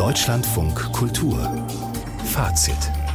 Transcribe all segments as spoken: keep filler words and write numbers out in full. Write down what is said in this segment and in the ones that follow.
Deutschlandfunk Kultur Fazit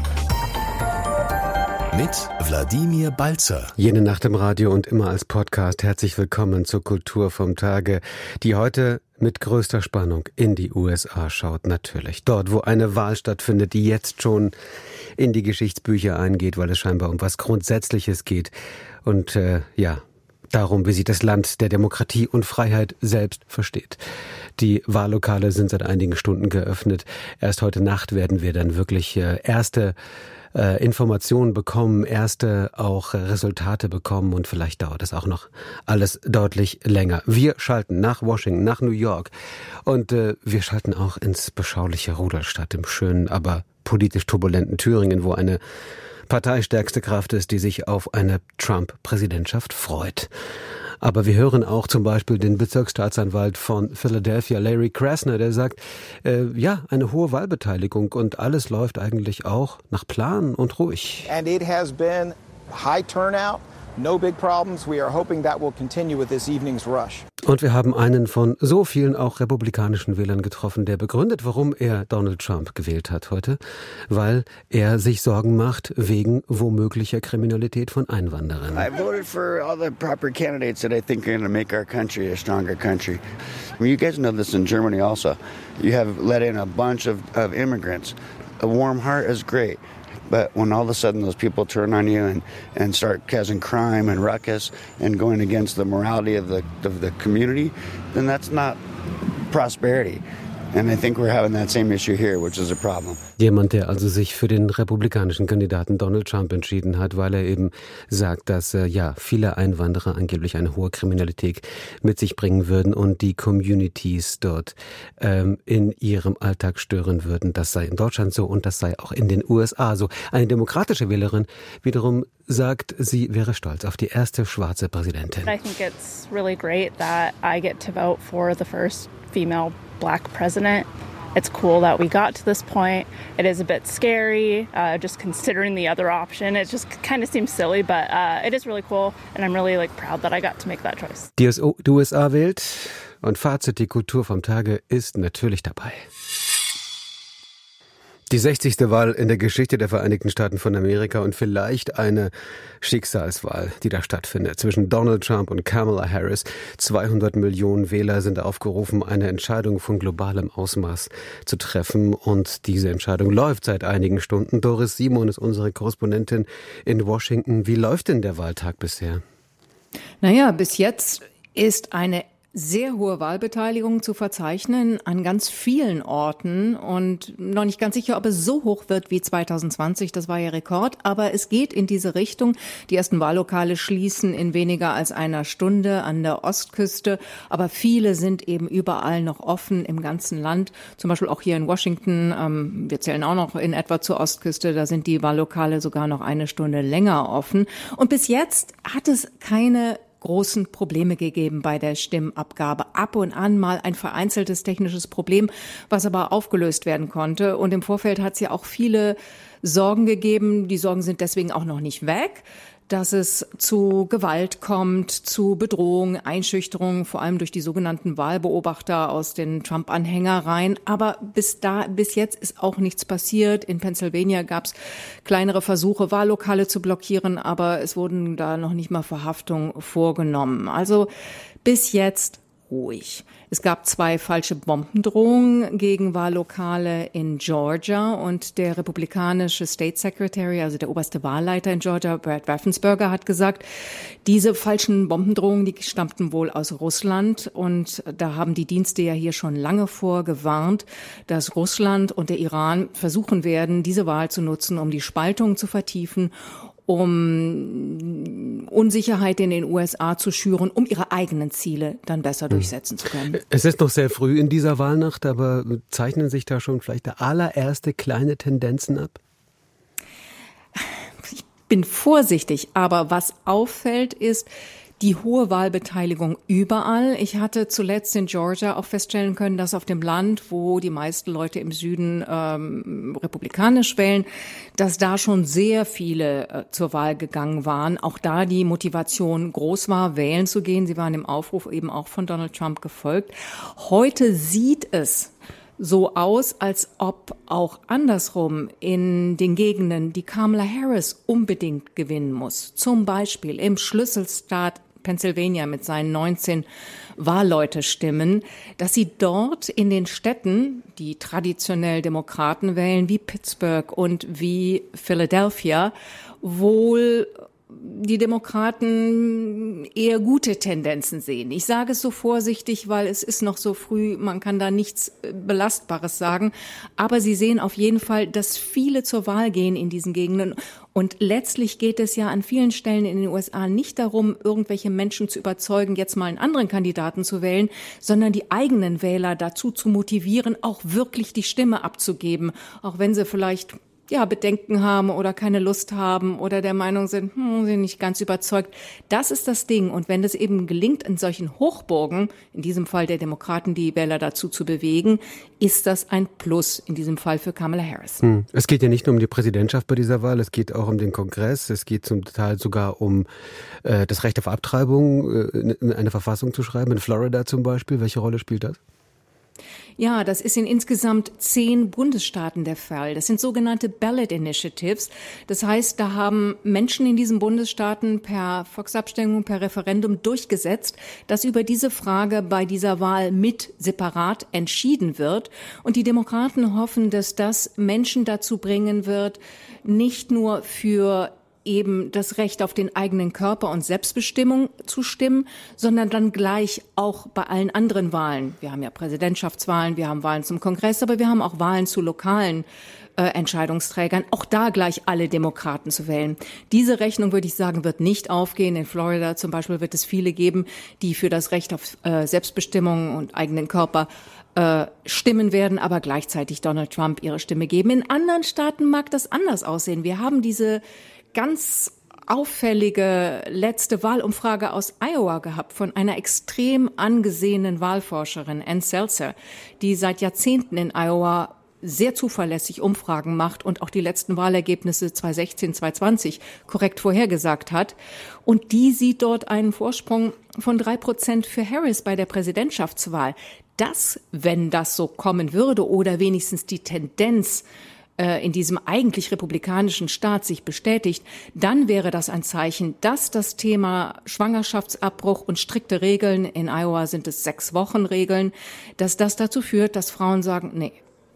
mit Wladimir Balzer. Jene Nacht im Radio und immer als Podcast. Herzlich willkommen zur Kultur vom Tage, die heute mit größter Spannung in die U S A schaut, natürlich. Dort, wo eine Wahl stattfindet, die jetzt schon in die Geschichtsbücher eingeht, weil es scheinbar um was Grundsätzliches geht. Und äh, ja, darum, wie sich das Land der Demokratie und Freiheit selbst versteht. Die Wahllokale sind seit einigen Stunden geöffnet. Erst heute Nacht werden wir dann wirklich äh, erste äh, Informationen bekommen, erste auch äh, Resultate bekommen und vielleicht dauert es auch noch alles deutlich länger. Wir schalten nach Washington, nach New York und äh, wir schalten auch ins beschauliche Rudolstadt, im schönen, aber politisch turbulenten Thüringen, wo eine parteistärkste Kraft ist, die sich auf eine Trump-Präsidentschaft freut. Aber wir hören auch zum Beispiel den Bezirksstaatsanwalt von Philadelphia, Larry Krasner, der sagt, äh, ja, eine hohe Wahlbeteiligung und alles läuft eigentlich auch nach Plan und ruhig. And it has been high turnout, no big problems. We are hoping that will continue with this evening's rush. Und wir haben einen von so vielen auch republikanischen Wählern getroffen, der begründet, warum er Donald Trump gewählt hat heute, weil er sich Sorgen macht wegen womöglicher Kriminalität von Einwanderern. I voted for all the proper candidates that I think are going to make our country a stronger country. You guys know this in Germany also. You have let in a bunch of, of immigrants. A warm heart is great. But when all of a sudden those people turn on you and, and start causing crime and ruckus and going against the morality of the, of the community, then that's not prosperity. And I think we're having that same issue here, which is a problem. Jemand, der also sich für den republikanischen Kandidaten Donald Trump entschieden hat, weil er eben sagt, dass äh, ja viele Einwanderer angeblich eine hohe Kriminalität mit sich bringen würden und die Communities dort ähm, in ihrem Alltag stören würden. Das sei in Deutschland so und das sei auch in den U S A so. Eine demokratische Wählerin wiederum sagt, sie wäre stolz auf die erste schwarze Präsidentin. I think it's really great that I get to vote for the first female Black president. It's cool that we got to this point. It is a bit scary, uh, just considering the other option. It just kind of seems silly, but uh, it is really cool, and I'm really like proud that I got to make that choice. Die U S A wählt und Fazit, die Kultur vom Tage ist natürlich dabei. Die sechzigste Wahl in der Geschichte der Vereinigten Staaten von Amerika und vielleicht eine Schicksalswahl, die da stattfindet. Zwischen Donald Trump und Kamala Harris. zweihundert Millionen Wähler sind aufgerufen, eine Entscheidung von globalem Ausmaß zu treffen. Und diese Entscheidung läuft seit einigen Stunden. Doris Simon ist unsere Korrespondentin in Washington. Wie läuft denn der Wahltag bisher? Naja, bis jetzt ist eine sehr hohe Wahlbeteiligung zu verzeichnen an ganz vielen Orten und noch nicht ganz sicher, ob es so hoch wird wie zwanzig zwanzig, das war ja Rekord, aber es geht in diese Richtung. Die ersten Wahllokale schließen in weniger als einer Stunde an der Ostküste, aber viele sind eben überall noch offen im ganzen Land, zum Beispiel auch hier in Washington, ähm, wir zählen auch noch in etwa zur Ostküste, da sind die Wahllokale sogar noch eine Stunde länger offen und bis jetzt hat es keine großen Probleme gegeben bei der Stimmabgabe. Ab und an mal ein vereinzeltes technisches Problem, was aber aufgelöst werden konnte. Und im Vorfeld hat es ja auch viele Sorgen gegeben. Die Sorgen sind deswegen auch noch nicht weg, dass es zu Gewalt kommt, zu Bedrohung, Einschüchterung, vor allem durch die sogenannten Wahlbeobachter aus den Trump-Anhängereien. Aber bis da, bis jetzt ist auch nichts passiert. In Pennsylvania gab es kleinere Versuche, Wahllokale zu blockieren, aber es wurden da noch nicht mal Verhaftungen vorgenommen. Also bis jetzt ruhig. Es gab zwei falsche Bombendrohungen gegen Wahllokale in Georgia und der republikanische State Secretary, also der oberste Wahlleiter in Georgia, Brad Raffensperger, hat gesagt, diese falschen Bombendrohungen, die stammten wohl aus Russland und da haben die Dienste ja hier schon lange vorgewarnt, dass Russland und der Iran versuchen werden, diese Wahl zu nutzen, um die Spaltung zu vertiefen, um Unsicherheit in den U S A zu schüren, um ihre eigenen Ziele dann besser durchsetzen zu können. Es ist noch sehr früh in dieser Wahlnacht, aber zeichnen sich da schon vielleicht der allererste kleine Tendenzen ab? Ich bin vorsichtig, aber was auffällt ist, die hohe Wahlbeteiligung überall. Ich hatte zuletzt in Georgia auch feststellen können, dass auf dem Land, wo die meisten Leute im Süden ähm, republikanisch wählen, dass da schon sehr viele äh, zur Wahl gegangen waren. Auch da die Motivation groß war, wählen zu gehen. Sie waren dem Aufruf eben auch von Donald Trump gefolgt. Heute sieht es so aus, als ob auch andersrum in den Gegenden, die Kamala Harris unbedingt gewinnen muss. Zum Beispiel im Schlüsselstaat Pennsylvania mit seinen neunzehn Wahlleute-Stimmen, dass sie dort in den Städten, die traditionell Demokraten wählen, wie Pittsburgh und wie Philadelphia, wohl die Demokraten eher gute Tendenzen sehen. Ich sage es so vorsichtig, weil es ist noch so früh, man kann da nichts Belastbares sagen. Aber sie sehen auf jeden Fall, dass viele zur Wahl gehen in diesen Gegenden. Und letztlich geht es ja an vielen Stellen in den U S A nicht darum, irgendwelche Menschen zu überzeugen, jetzt mal einen anderen Kandidaten zu wählen, sondern die eigenen Wähler dazu zu motivieren, auch wirklich die Stimme abzugeben, auch wenn sie vielleicht ja, Bedenken haben oder keine Lust haben oder der Meinung sind, hm, sind nicht ganz überzeugt. Das ist das Ding. Und wenn es eben gelingt, in solchen Hochburgen, in diesem Fall der Demokraten, die Wähler dazu zu bewegen, ist das ein Plus, in diesem Fall für Kamala Harris. Hm. Es geht ja nicht nur um die Präsidentschaft bei dieser Wahl, es geht auch um den Kongress, es geht zum Teil sogar um äh, das Recht auf Abtreibung, äh, eine Verfassung zu schreiben, in Florida zum Beispiel. Welche Rolle spielt das? Ja, das ist in insgesamt zehn Bundesstaaten der Fall. Das sind sogenannte Ballot Initiatives. Das heißt, da haben Menschen in diesen Bundesstaaten per Volksabstimmung, per Referendum durchgesetzt, dass über diese Frage bei dieser Wahl mit separat entschieden wird. Und die Demokraten hoffen, dass das Menschen dazu bringen wird, nicht nur für eben das Recht auf den eigenen Körper und Selbstbestimmung zu stimmen, sondern dann gleich auch bei allen anderen Wahlen. Wir haben ja Präsidentschaftswahlen, wir haben Wahlen zum Kongress, aber wir haben auch Wahlen zu lokalen äh, Entscheidungsträgern, auch da gleich alle Demokraten zu wählen. Diese Rechnung, würde ich sagen, wird nicht aufgehen. In Florida zum Beispiel wird es viele geben, die für das Recht auf äh, Selbstbestimmung und eigenen Körper äh, stimmen werden, aber gleichzeitig Donald Trump ihre Stimme geben. In anderen Staaten mag das anders aussehen. Wir haben diese ganz auffällige letzte Wahlumfrage aus Iowa gehabt von einer extrem angesehenen Wahlforscherin, Ann Seltzer, die seit Jahrzehnten in Iowa sehr zuverlässig Umfragen macht und auch die letzten Wahlergebnisse zwanzig sechzehn, zwanzig zwanzig korrekt vorhergesagt hat. Und die sieht dort einen Vorsprung von drei Prozent für Harris bei der Präsidentschaftswahl. Das, wenn das so kommen würde oder wenigstens die Tendenz in diesem eigentlich republikanischen Staat sich bestätigt, dann wäre das ein Zeichen, dass das Thema Schwangerschaftsabbruch und strikte Regeln, in Iowa sind es sechs Wochen Regeln, dass das dazu führt, dass Frauen sagen, nee,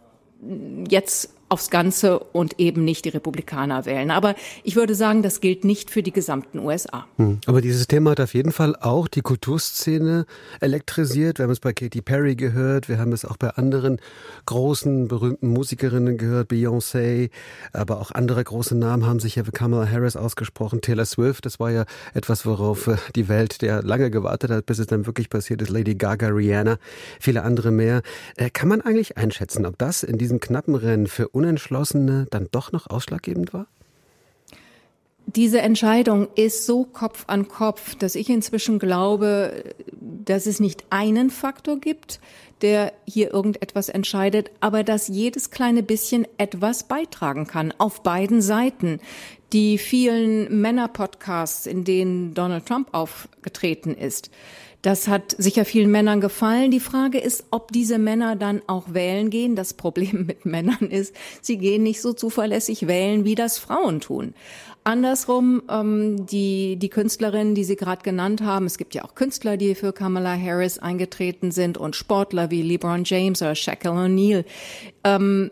jetzt aufs Ganze und eben nicht die Republikaner wählen. Aber ich würde sagen, das gilt nicht für die gesamten U S A. Hm. Aber dieses Thema hat auf jeden Fall auch die Kulturszene elektrisiert. Wir haben es bei Katy Perry gehört, wir haben es auch bei anderen großen, berühmten Musikerinnen gehört, Beyoncé, aber auch andere große Namen haben sich ja für Kamala Harris ausgesprochen. Taylor Swift, das war ja etwas, worauf die Welt der lange gewartet hat, bis es dann wirklich passiert ist. Lady Gaga, Rihanna, viele andere mehr. Kann man eigentlich einschätzen, ob das in diesem knappen Rennen für Unentschlossene dann doch noch ausschlaggebend war? Diese Entscheidung ist so Kopf an Kopf, dass ich inzwischen glaube, dass es nicht einen Faktor gibt, der hier irgendetwas entscheidet, aber dass jedes kleine bisschen etwas beitragen kann, auf beiden Seiten. Die vielen Männer-Podcasts, in denen Donald Trump aufgetreten ist, das hat sicher vielen Männern gefallen. Die Frage ist, ob diese Männer dann auch wählen gehen. Das Problem mit Männern ist, sie gehen nicht so zuverlässig wählen, wie das Frauen tun. Andersrum, ähm, die, die Künstlerinnen, die Sie gerade genannt haben, es gibt ja auch Künstler, die für Kamala Harris eingetreten sind und Sportler wie LeBron James oder Shaquille O'Neal. Ähm,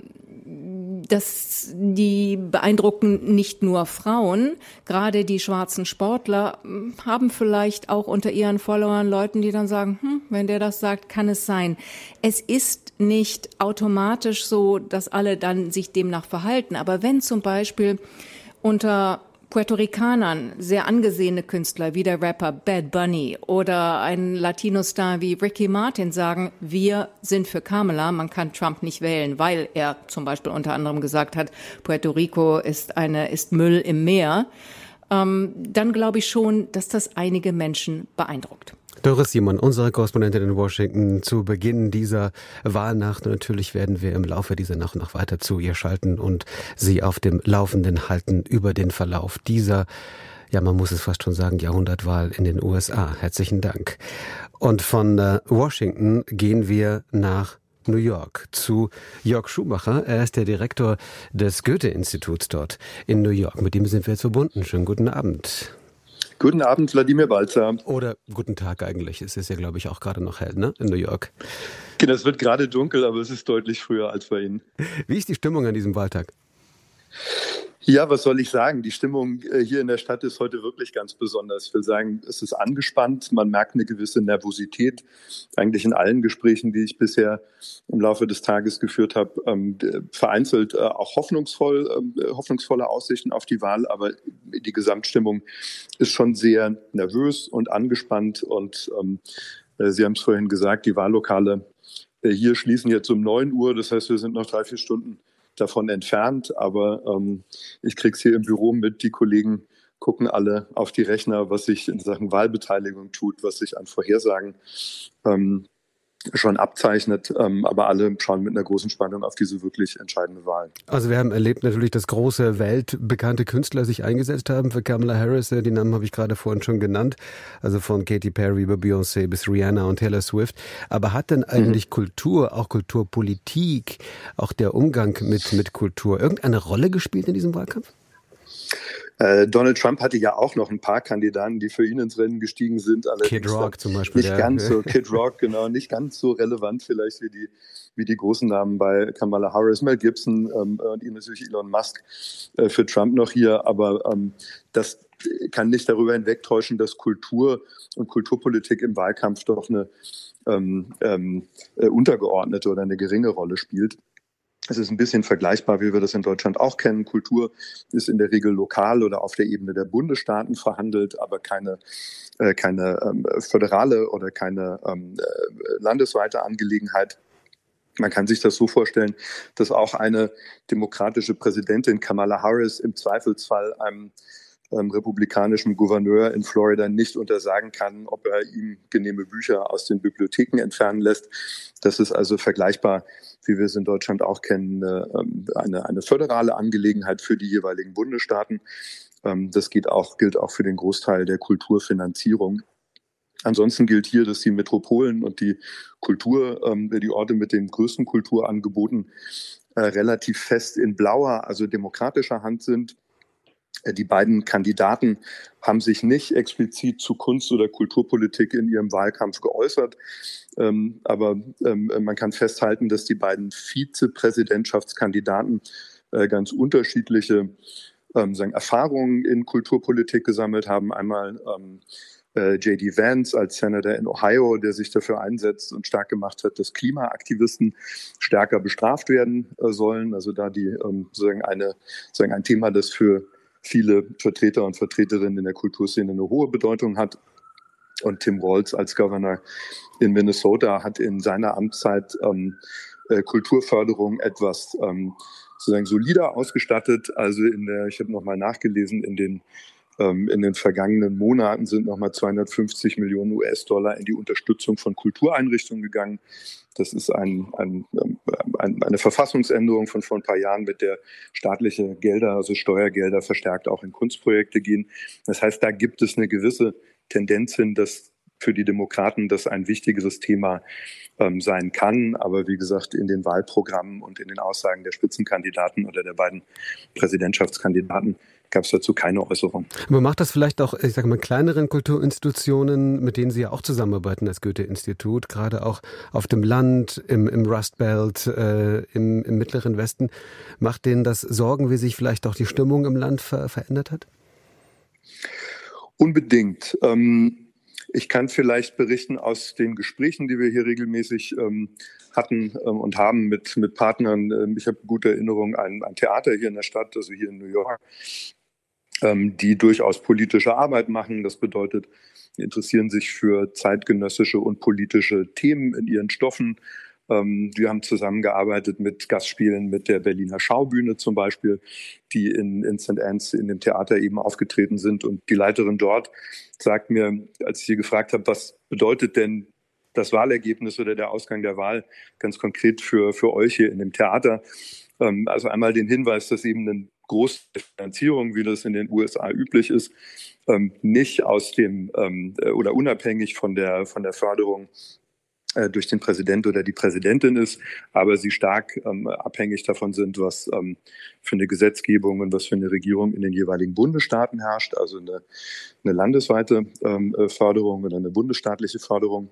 Das, die beeindrucken nicht nur Frauen, gerade die schwarzen Sportler haben vielleicht auch unter ihren Followern Leuten, die dann sagen, hm, wenn der das sagt, kann es sein. Es ist nicht automatisch so, dass alle dann sich demnach verhalten, aber wenn zum Beispiel unter Puerto Ricanern sehr angesehene Künstler wie der Rapper Bad Bunny oder ein Latino-Star wie Ricky Martin sagen, wir sind für Kamala, man kann Trump nicht wählen, weil er zum Beispiel unter anderem gesagt hat, Puerto Rico ist eine ist Müll im Meer, ähm, dann glaube ich schon, dass das einige Menschen beeindruckt. Doris Simon, unsere Korrespondentin in Washington, zu Beginn dieser Wahlnacht. Und natürlich werden wir im Laufe dieser Nacht noch weiter zu ihr schalten und sie auf dem Laufenden halten über den Verlauf dieser, ja, man muss es fast schon sagen, Jahrhundertwahl in den U S A. Herzlichen Dank. Und von äh, Washington gehen wir nach New York zu Jörg Schumacher. Er ist der Direktor des Goethe-Instituts dort in New York. Mit dem sind wir jetzt verbunden. Schönen guten Abend. Guten Abend, Wladimir Balzer. Oder guten Tag eigentlich. Es ist ja, glaube ich, auch gerade noch hell, ne? In New York. Genau, es wird gerade dunkel, aber es ist deutlich früher als bei Ihnen. Wie ist die Stimmung an diesem Wahltag? Ja, was soll ich sagen? Die Stimmung hier in der Stadt ist heute wirklich ganz besonders. Ich will sagen, es ist angespannt. Man merkt eine gewisse Nervosität. Eigentlich in allen Gesprächen, die ich bisher im Laufe des Tages geführt habe, ähm, vereinzelt äh, auch hoffnungsvoll, äh, hoffnungsvolle Aussichten auf die Wahl. Aber die Gesamtstimmung ist schon sehr nervös und angespannt. Und ähm, Sie haben es vorhin gesagt, die Wahllokale äh, hier schließen jetzt um neun Uhr. Das heißt, wir sind noch drei, vier Stunden davon entfernt, aber ähm, ich kriege es hier im Büro mit, die Kollegen gucken alle auf die Rechner, was sich in Sachen Wahlbeteiligung tut, was sich an Vorhersagen ähm, schon abzeichnet, ähm, aber alle schauen mit einer großen Spannung auf diese wirklich entscheidende Wahl. Also wir haben erlebt natürlich, dass große weltbekannte Künstler sich eingesetzt haben für Kamala Harris. Die Namen habe ich gerade vorhin schon genannt, also von Katy Perry über Beyoncé bis Rihanna und Taylor Swift. Aber hat denn eigentlich mhm. Kultur, auch Kulturpolitik, auch der Umgang mit, mit Kultur irgendeine Rolle gespielt in diesem Wahlkampf? Äh, Donald Trump hatte ja auch noch ein paar Kandidaten, die für ihn ins Rennen gestiegen sind. Kid Rock zum Beispiel. Nicht ja. ganz so, Kid Rock, genau, nicht ganz so relevant vielleicht wie die, wie die großen Namen bei Kamala Harris, Mel Gibson ähm, und ihn natürlich Elon Musk äh, für Trump noch hier. Aber ähm, das kann nicht darüber hinwegtäuschen, dass Kultur und Kulturpolitik im Wahlkampf doch eine ähm, ähm, äh, untergeordnete oder eine geringe Rolle spielt. Es ist ein bisschen vergleichbar, wie wir das in Deutschland auch kennen. Kultur ist in der Regel lokal oder auf der Ebene der Bundesstaaten verhandelt, aber keine, äh, keine ähm, föderale oder keine ähm, äh, landesweite Angelegenheit. Man kann sich das so vorstellen, dass auch eine demokratische Präsidentin Kamala Harris im Zweifelsfall einem ähm, republikanischen Gouverneur in Florida nicht untersagen kann, ob er ihm genehme Bücher aus den Bibliotheken entfernen lässt. Das ist also vergleichbar, wie wir es in Deutschland auch kennen, eine, eine föderale Angelegenheit für die jeweiligen Bundesstaaten. Das geht auch, gilt auch für den Großteil der Kulturfinanzierung. Ansonsten gilt hier, dass die Metropolen und die Kultur, die Orte mit den größten Kulturangeboten relativ fest in blauer, also demokratischer Hand sind. Die beiden Kandidaten haben sich nicht explizit zu Kunst- oder Kulturpolitik in ihrem Wahlkampf geäußert. Ähm, aber ähm, man kann festhalten, dass die beiden Vizepräsidentschaftskandidaten äh, ganz unterschiedliche ähm, sagen, Erfahrungen in Kulturpolitik gesammelt haben. Einmal ähm, äh, J D Vance als Senator in Ohio, der sich dafür einsetzt und stark gemacht hat, dass Klimaaktivisten stärker bestraft werden äh, sollen. Also da die ähm, sozusagen eine, sozusagen ein Thema, das für viele Vertreter und Vertreterinnen in der Kulturszene eine hohe Bedeutung hat. Und Tim Walz als Governor in Minnesota hat in seiner Amtszeit ähm, äh, Kulturförderung etwas ähm, sozusagen solider ausgestattet. Also in der, ich habe nochmal nachgelesen, in den ähm, in den vergangenen Monaten sind nochmal zweihundertfünfzig Millionen U S-Dollar in die Unterstützung von Kultureinrichtungen gegangen. Das ist ein, ein, ein, eine Verfassungsänderung von vor ein paar Jahren, mit der staatliche Gelder, also Steuergelder, verstärkt auch in Kunstprojekte gehen. Das heißt, da gibt es eine gewisse Tendenz hin, dass für die Demokraten das ein wichtigeres Thema ähm, sein kann. Aber wie gesagt, in den Wahlprogrammen und in den Aussagen der Spitzenkandidaten oder der beiden Präsidentschaftskandidaten gab es dazu keine Äußerung. Man macht das vielleicht auch, ich sage mal, kleineren Kulturinstitutionen, mit denen Sie ja auch zusammenarbeiten, das Goethe-Institut, gerade auch auf dem Land, im, im Rust Belt, äh, im, im Mittleren Westen. Macht denen das Sorgen, wie sich vielleicht auch die Stimmung im Land ver- verändert hat? Unbedingt. Ähm, ich kann vielleicht berichten aus den Gesprächen, die wir hier regelmäßig ähm, hatten ähm, und haben mit, mit Partnern. Ähm, ich habe gute Erinnerungen an ein Theater hier in der Stadt, also hier in New York, ähm, die durchaus politische Arbeit machen. Das bedeutet, sie interessieren sich für zeitgenössische und politische Themen in ihren Stoffen. Ähm, wir haben zusammengearbeitet mit Gastspielen mit der Berliner Schaubühne zum Beispiel, die in, in Sankt Anne's in dem Theater eben aufgetreten sind. Und die Leiterin dort sagt mir, als ich sie gefragt habe, was bedeutet denn das Wahlergebnis oder der Ausgang der Wahl ganz konkret für, für euch hier in dem Theater? Ähm, also einmal den Hinweis, dass eben eine große Finanzierung, wie das in den U S A üblich ist, ähm, nicht aus dem ähm, oder unabhängig von der, von der Förderung äh, durch den Präsident oder die Präsidentin ist, aber sie stark ähm, abhängig davon sind, was ähm, für eine Gesetzgebung und was für eine Regierung in den jeweiligen Bundesstaaten herrscht, also eine, eine landesweite ähm, Förderung oder eine bundesstaatliche Förderung.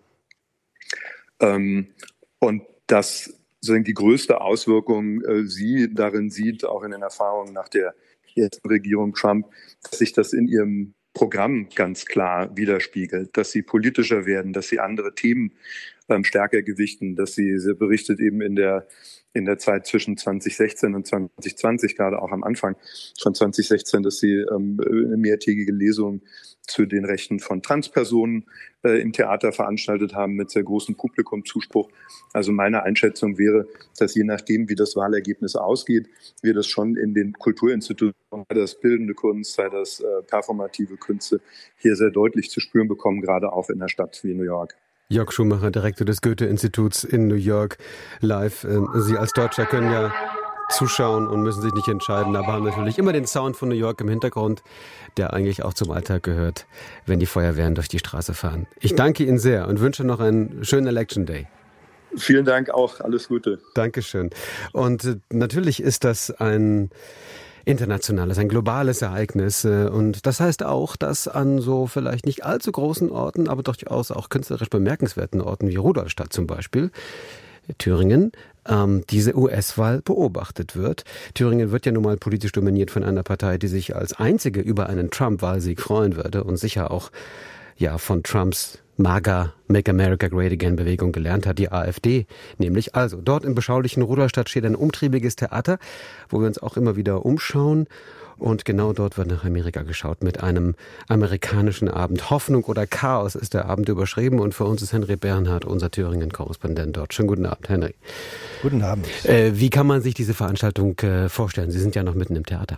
Ähm, und das die größte Auswirkung äh, sie darin sieht, auch in den Erfahrungen nach der ersten Regierung Trump, dass sich das in ihrem Programm ganz klar widerspiegelt, dass sie politischer werden, dass sie andere Themen ähm, stärker gewichten, dass sie, sie berichtet eben in der in der Zeit zwischen zwanzig sechzehn und zwanzig zwanzig, gerade auch am Anfang von zwanzig sechzehn, dass sie ähm, eine mehrtägige Lesung zu den Rechten von Transpersonen äh, im Theater veranstaltet haben mit sehr großem Publikumszuspruch. Also meine Einschätzung wäre, dass je nachdem, wie das Wahlergebnis ausgeht, wir das schon in den Kulturinstituten, sei das bildende Kunst, sei das äh, performative Künste, hier sehr deutlich zu spüren bekommen, gerade auch in einer Stadt wie New York. Jörg Schumacher, Direktor des Goethe-Instituts in New York, live. Sie als Deutscher können ja zuschauen und müssen sich nicht entscheiden, aber haben natürlich immer den Sound von New York im Hintergrund, der eigentlich auch zum Alltag gehört, wenn die Feuerwehren durch die Straße fahren. Ich danke Ihnen sehr und wünsche noch einen schönen Election Day. Vielen Dank auch, alles Gute. Dankeschön. Und natürlich ist das ein internationales, ein globales Ereignis. Und das heißt auch, dass an so vielleicht nicht allzu großen Orten, aber durchaus auch künstlerisch bemerkenswerten Orten wie Rudolstadt zum Beispiel, Thüringen, ähm, diese U S-Wahl beobachtet wird. Thüringen wird ja nun mal politisch dominiert von einer Partei, die sich als einzige über einen Trump-Wahlsieg freuen würde und sicher auch ja von Trumps MAGA, Make America Great Again Bewegung gelernt hat, die AfD nämlich. Also dort im beschaulichen Rudolstadt steht ein umtriebiges Theater, wo wir uns auch immer wieder umschauen. Und genau dort wird nach Amerika geschaut mit einem amerikanischen Abend. Hoffnung oder Chaos ist der Abend überschrieben. Und für uns ist Henry Bernhard, unser Thüringen-Korrespondent dort. Schönen guten Abend, Henry. Guten Abend. Äh, wie kann man sich diese Veranstaltung äh, vorstellen? Sie sind ja noch mitten im Theater.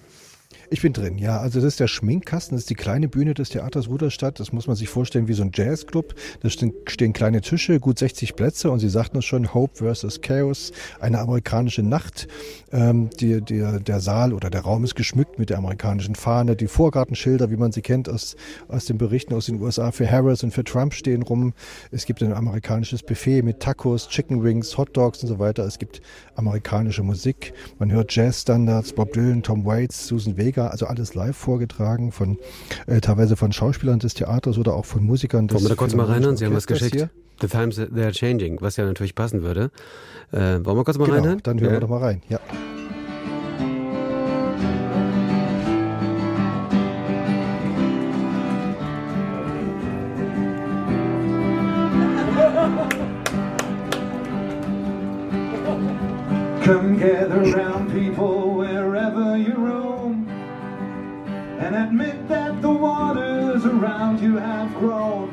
Ich bin drin, ja. Also das ist der Schminkkasten, das ist die kleine Bühne des Theaters Rudolstadt. Das muss man sich vorstellen wie so ein Jazzclub. Da stehen kleine Tische, gut sechzig Plätze und Sie sagten es schon, Hope versus Chaos, eine amerikanische Nacht. Ähm, die, die, der Saal oder der Raum ist geschmückt mit der amerikanischen Fahne. Die Vorgartenschilder, wie man sie kennt aus, aus den Berichten aus den U S A, für Harris und für Trump stehen rum. Es gibt ein amerikanisches Buffet mit Tacos, Chicken Wings, Hot Dogs und so weiter. Es gibt amerikanische Musik. Man hört Jazzstandards, Bob Dylan, Tom Waits, Susan Vega. Also alles live vorgetragen, von äh, teilweise von Schauspielern des Theaters oder auch von Musikern des Wollen wir da kurz mal reinhören? Sie haben was geschickt. Hier. The times they're changing, was ja natürlich passen würde. Äh, wollen wir kurz mal genau, reinhören? Dann hören ja. wir doch mal rein, ja. Come gather round people wherever you roam and admit that the waters around you have grown.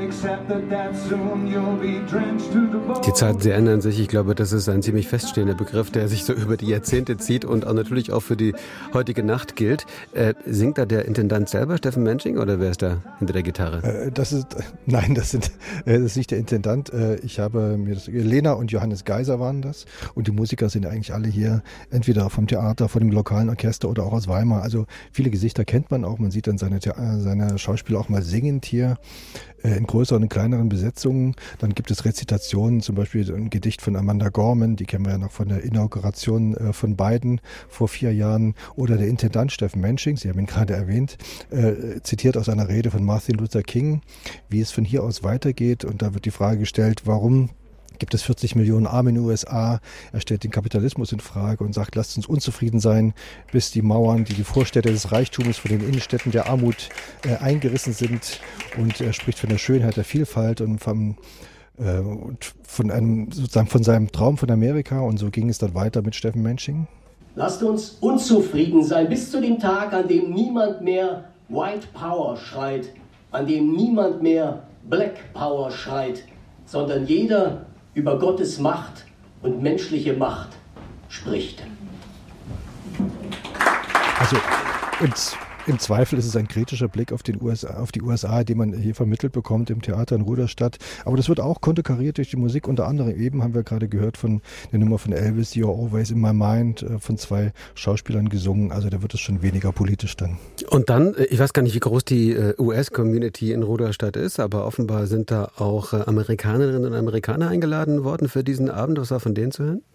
Die Zeiten, sie ändern sich. Ich glaube, das ist ein ziemlich feststehender Begriff, der sich so über die Jahrzehnte zieht und auch natürlich auch für die heutige Nacht gilt. Äh, singt da der Intendant selber, Steffen Mensching, oder wer ist da hinter der Gitarre? Äh, das ist, nein, das, sind, äh, das ist nicht der Intendant. Äh, ich habe mir das, Lena und Johannes Geiser waren das. Und die Musiker sind eigentlich alle hier, entweder vom Theater, von dem lokalen Orchester oder auch aus Weimar. Also viele Gesichter kennt man auch. Man sieht dann seine, seine Schauspieler auch mal singend hier. In größeren und kleineren Besetzungen. Dann gibt es Rezitationen, zum Beispiel ein Gedicht von Amanda Gorman, die kennen wir ja noch von der Inauguration äh, von Biden vor vier Jahren. Oder der Intendant Steffen Mensching, Sie haben ihn gerade erwähnt, äh, zitiert aus einer Rede von Martin Luther King, wie es von hier aus weitergeht. Und da wird die Frage gestellt, warum gibt es vierzig Millionen Arme in den U S A. Er stellt den Kapitalismus in Frage und sagt, lasst uns unzufrieden sein, bis die Mauern, die die Vorstädte des Reichtums von den Innenstädten der Armut äh, eingerissen sind. Und er spricht von der Schönheit der Vielfalt und vom äh, und von einem sozusagen von seinem Traum von Amerika. Und so ging es dann weiter mit Steffen Mensching. Lasst uns unzufrieden sein bis zu dem Tag, an dem niemand mehr White Power schreit, an dem niemand mehr Black Power schreit, sondern jeder über Gottes Macht und menschliche Macht spricht. Also, und Im Zweifel ist es ein kritischer Blick auf, den U S A, auf die U S A, den man hier vermittelt bekommt im Theater in Ruderstadt. Aber das wird auch konterkariert durch die Musik. Unter anderem eben haben wir gerade gehört von der Nummer von Elvis, You're Always in My Mind, von zwei Schauspielern gesungen. Also da wird es schon weniger politisch dann. Und dann, ich weiß gar nicht, wie groß die U S-Community in Ruderstadt ist, aber offenbar sind da auch Amerikanerinnen und Amerikaner eingeladen worden für diesen Abend. Was war von denen zu hören?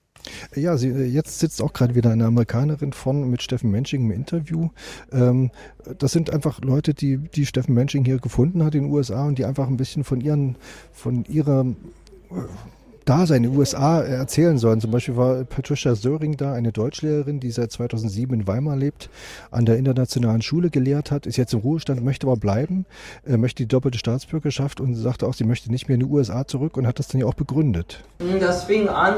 Ja, sie, jetzt sitzt auch gerade wieder eine Amerikanerin von mit Steffen Mensching im Interview. Ähm, das sind einfach Leute, die, die Steffen Mensching hier gefunden hat in den U S A und die einfach ein bisschen von ihren, von ihrer Dasein in den U S A erzählen sollen. Zum Beispiel war Patricia Söring da, eine Deutschlehrerin, die seit zweitausendsieben in Weimar lebt, an der internationalen Schule gelehrt hat, ist jetzt im Ruhestand, möchte aber bleiben, äh, möchte die doppelte Staatsbürgerschaft und sagte auch, sie möchte nicht mehr in die U S A zurück und hat das dann ja auch begründet. Das fing an,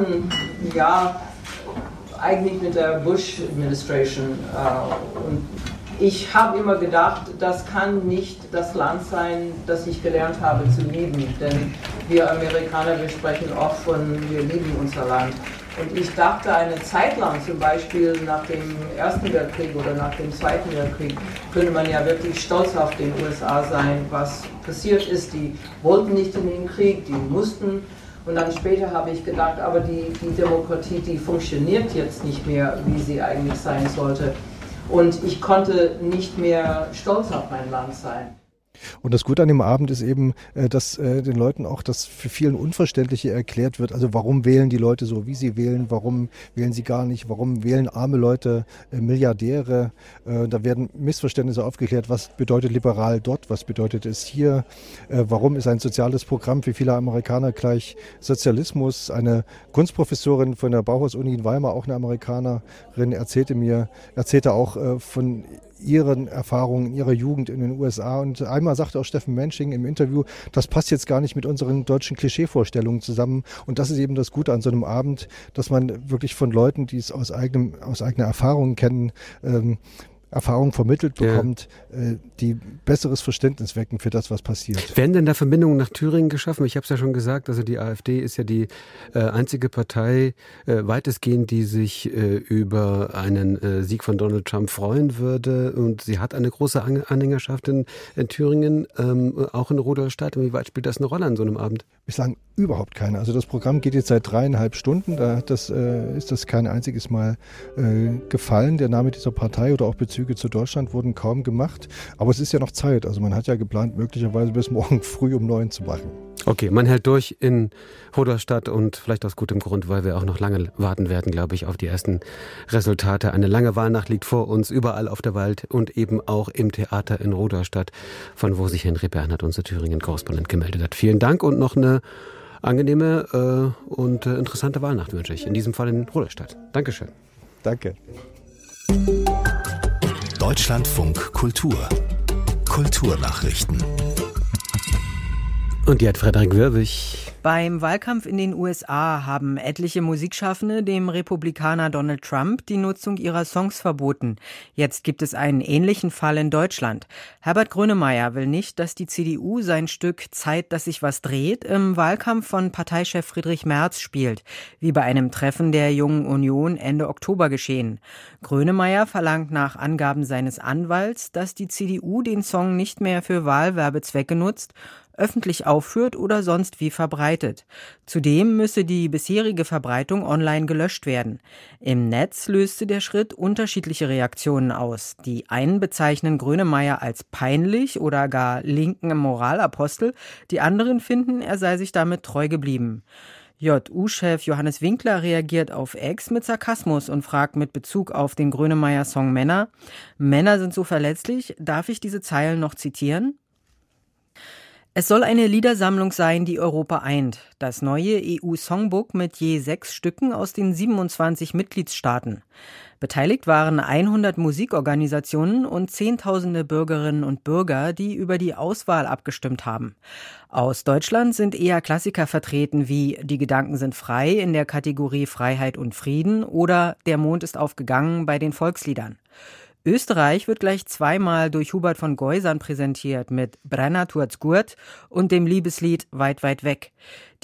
ja, eigentlich mit der Bush-Administration äh, und ich habe immer gedacht, das kann nicht das Land sein, das ich gelernt habe zu lieben. Denn wir Amerikaner, wir sprechen oft von, wir lieben unser Land. Und ich dachte eine Zeit lang, zum Beispiel nach dem Ersten Weltkrieg oder nach dem Zweiten Weltkrieg, könnte man ja wirklich stolz auf den U S A sein, was passiert ist. Die wollten nicht in den Krieg, die mussten. Und dann später habe ich gedacht, aber die, die Demokratie, die funktioniert jetzt nicht mehr, wie sie eigentlich sein sollte. Und ich konnte nicht mehr stolz auf mein Land sein. Und das Gute an dem Abend ist eben, dass den Leuten auch das für vielen Unverständliche erklärt wird. Also warum wählen die Leute so, wie sie wählen? Warum wählen sie gar nicht? Warum wählen arme Leute Milliardäre? Da werden Missverständnisse aufgeklärt. Was bedeutet liberal dort? Was bedeutet es hier? Warum ist ein soziales Programm für viele Amerikaner gleich Sozialismus? Eine Kunstprofessorin von der Bauhaus-Uni in Weimar, auch eine Amerikanerin, erzählte mir, erzählte auch von ihren Erfahrungen in ihrer Jugend in den U S A. Und einmal sagte auch Steffen Mensching im Interview, das passt jetzt gar nicht mit unseren deutschen Klischeevorstellungen zusammen. Und das ist eben das Gute an so einem Abend, dass man wirklich von Leuten, die es aus eigenem, aus eigener Erfahrung kennen, ähm, Erfahrung vermittelt bekommt, ja. äh, die besseres Verständnis wecken für das, was passiert. Werden denn da Verbindungen nach Thüringen geschaffen? Ich habe es ja schon gesagt, also die AfD ist ja die äh, einzige Partei äh, weitestgehend, die sich äh, über einen äh, Sieg von Donald Trump freuen würde. Und sie hat eine große An- Anhängerschaft in, in Thüringen, ähm, auch in Rudolstadt. Wie weit spielt das eine Rolle an so einem Abend? Bislang überhaupt keine. Also das Programm geht jetzt seit dreieinhalb Stunden. Da hat das, äh, ist das kein einziges Mal äh, gefallen. Der Name dieser Partei oder auch Bezüge zu Deutschland wurden kaum gemacht. Aber es ist ja noch Zeit. Also man hat ja geplant, möglicherweise bis morgen früh um neun zu machen. Okay, man hält durch in Rudolstadt und vielleicht aus gutem Grund, weil wir auch noch lange warten werden, glaube ich, auf die ersten Resultate. Eine lange Wahlnacht liegt vor uns, überall auf der Welt und eben auch im Theater in Rudolstadt, von wo sich Henry Bernhard, unser Thüringen-Korrespondent, gemeldet hat. Vielen Dank und noch eine angenehme äh, und äh, interessante Wahlnacht wünsche ich. In diesem Fall in Rudolstadt. Dankeschön. Danke. Deutschlandfunk Kultur. Kulturnachrichten. Und die hat Frederik Wörwig. Beim Wahlkampf in den U S A haben etliche Musikschaffende dem Republikaner Donald Trump die Nutzung ihrer Songs verboten. Jetzt gibt es einen ähnlichen Fall in Deutschland. Herbert Grönemeyer will nicht, dass die C D U sein Stück Zeit, dass sich was dreht im Wahlkampf von Parteichef Friedrich Merz spielt, wie bei einem Treffen der Jungen Union Ende Oktober geschehen. Grönemeyer verlangt nach Angaben seines Anwalts, dass die C D U den Song nicht mehr für Wahlwerbezwecke nutzt, öffentlich aufführt oder sonst wie verbreitet. Zudem müsse die bisherige Verbreitung online gelöscht werden. Im Netz löste der Schritt unterschiedliche Reaktionen aus. Die einen bezeichnen Grönemeyer als peinlich oder gar linken Moralapostel, die anderen finden, er sei sich damit treu geblieben. J U-Chef Johannes Winkler reagiert auf X mit Sarkasmus und fragt mit Bezug auf den Grönemeyer-Song Männer: Männer sind so verletzlich, darf ich diese Zeilen noch zitieren? Es soll eine Liedersammlung sein, die Europa eint. Das neue E U-Songbook mit je sechs Stücken aus den siebenundzwanzig Mitgliedstaaten. Beteiligt waren hundert Musikorganisationen und Zehntausende Bürgerinnen und Bürger, die über die Auswahl abgestimmt haben. Aus Deutschland sind eher Klassiker vertreten wie Die Gedanken sind frei in der Kategorie Freiheit und Frieden oder Der Mond ist aufgegangen bei den Volksliedern. Österreich wird gleich zweimal durch Hubert von Geusern präsentiert mit Brenner tut's gut und dem Liebeslied Weit, weit weg.